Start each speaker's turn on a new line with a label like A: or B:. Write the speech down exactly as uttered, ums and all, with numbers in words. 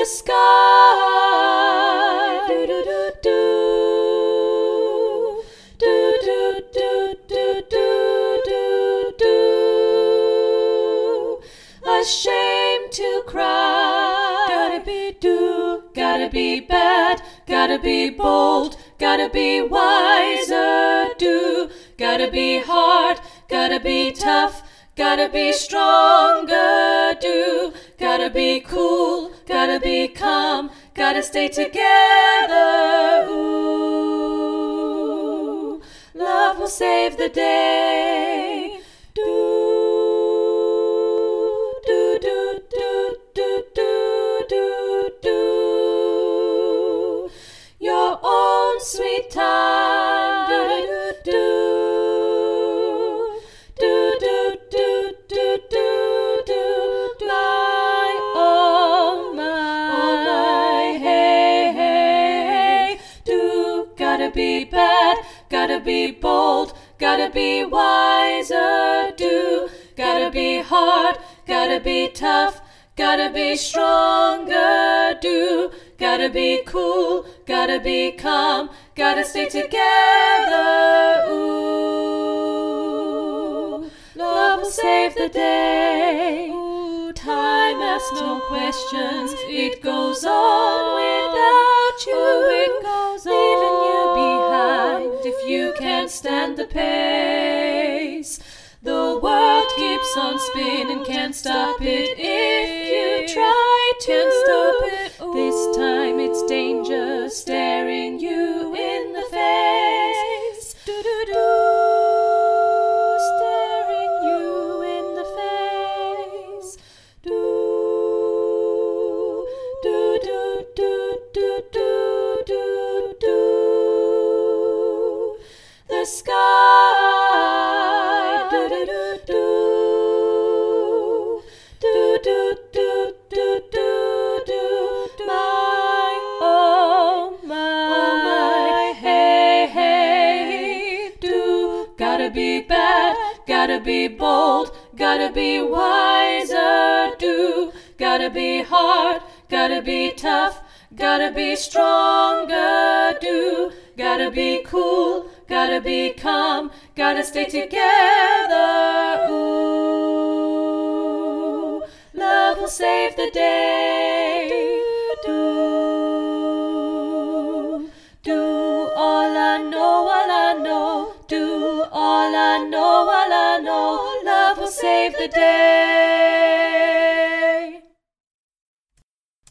A: sky. Do do do do. Do do do do do do do. Ashamed to cry. Gotta be do. Gotta be bad. Gotta be bold. Gotta be wiser. Do. Gotta be hard. Gotta be tough. Gotta be stronger, do. Gotta be cool, gotta be calm, gotta stay together, ooh. Love will save the day, do. Do, do, do, do, do, do, do. Your own sweet time, do, do, do. Gotta be bad, gotta be bold, gotta be wiser, do. Gotta be hard, gotta be tough, gotta be stronger, do. Gotta be cool, gotta be calm, gotta stay together, ooh. Love will save the day, ooh. Time asks no questions, it goes on without you, oh, it goes on. Leaving you behind if you can't stand the pace. The world keeps on spinning, can't stop it if you try to. Can't stop it. Ooh. This time it's danger staring you in the face. Do do do. Staring you in the face. Do do do do do do do do. The sky, do do do do, do do do do do do. My oh my, hey hey, do. Gotta be bad, gotta be bold, gotta be wiser, do. Gotta be hard, gotta be tough, gotta be stronger, do. Gotta be cool, gotta be calm, gotta stay together, ooh. Love will save the day, do. Do all I know, all I know, do all I know, all I know. Love will save the day.